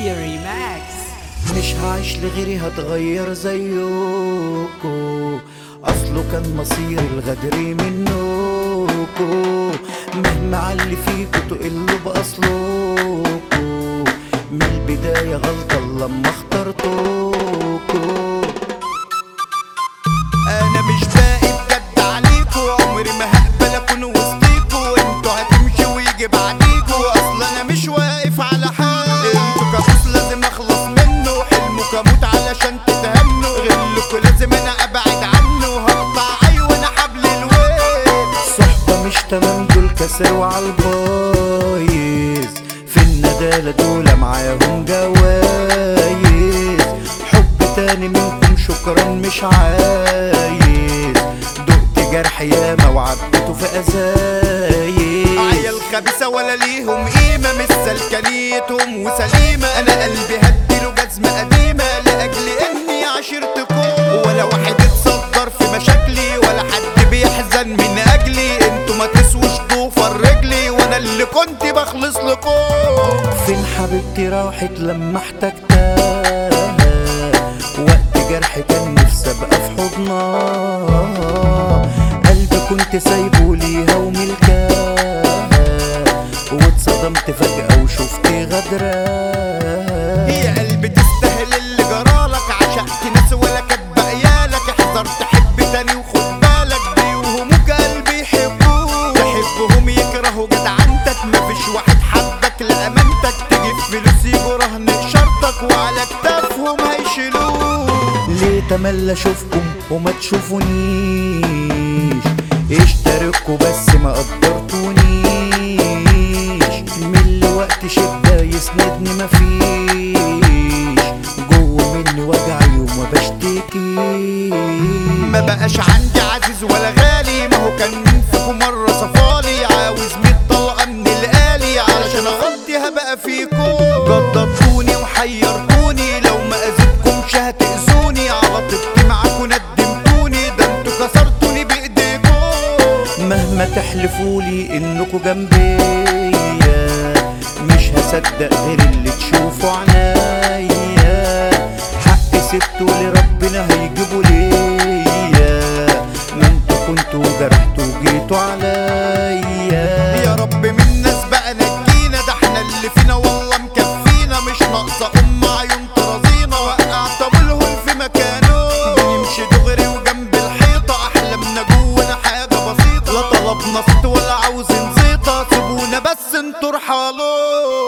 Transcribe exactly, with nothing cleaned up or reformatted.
ريماكس. مش هعيش لغيري هتغير زيكو، اصله كان مصير الغدر منكو، مهما علي فيكو تقلوا باصلكو، من البداية غلطة لما اخترتوكو. انا مش باقي بجد عليكو، عمري ما هقبل اكون وسطيكو، انتوا هتمشوا ويجي بعديكو، اصل انا مش واقف على حال، انتوا كابوس لازم اخلص منه، حلمكوا اموت علشان تتهنوا، غلكوا لازم انا ابعد عنه، هقطع ايوه انا حبل الويل. صحبة مش تمام دول كسر وعالبايظ، في الندالة دول معاهم جوايز، حب تاني منكم شكرا مش عايز، دقت جرح ياما وعبيته في ازايز. عيال خبيثة ولا ليهم قيمة، مش سلكانيتهم وسليمة، انا قلبي هديله جزمة قديمة لاجل اني عشيرتكم، ولا واحد اتصدر في مشاكلي ولا حد بيحزن من اجلي، انتوا ما تسوش ضوفر رجلي وانا اللي كنت بخلص لكم. فين حبيبتي راحت لما احتجتها، وقت جرح كان نفسي ابقى في حضنها، قلبي كنت سايبه ليها وملكاها، واتصدمت فجأة وشفت غدرها. يا قلبي تستاهل اللي جرالك، عشقت ناس ولا كانت بقيالك، احذر تحب تاني وخد بالك، بيوهموك قلبي يحبوك، تحبهم يكرهوا جدعنتك، مفيش واحد حبك لأمانتك، تجي في فلوس يجوا رهن شرطك، وعلى كتافهم هيشيلوك. ليه تملى اشوفكم وما تشوفونيش، اشتركوا بس ما قدرتونيش، من اللي وقت شدة يسندني مفيش، جوه مني وجعي وما بشتكيش. ما بقاش عندي عزيز ولا غالي، ما هو كان مين فيكم مرة صفالي، عاوز مية طلقة من الآلي علشان اغطيها بقى فيكم، جددتوني وحيرتوني، لو ما اذيتكمش هتأذوني، على طبتي معاكوا ندمتوني، ده انتوا كسرتوني بايديكم. مهما تحلفولي انكوا جنبيا، مش هصدق غير اللي تشوفوا عنايا، حق سبته لربنا هيجيبوا ليا، ما انتوا كنتوا جرحتوا وجيتوا عليا. يا رب من الناس بقى نجينا، ده احنا اللي فينا والله مكفينا، مش ناقصة ام عيون ترازينا، وقعت ابو الهول في مكانه، بنمشي دغري وجنب الحيطة، احلامنا جوانا حاجة بسيطة، لا طلبنا صيت ولا عاوزين زيطة، سيبونا بس انتوا ارحلوا.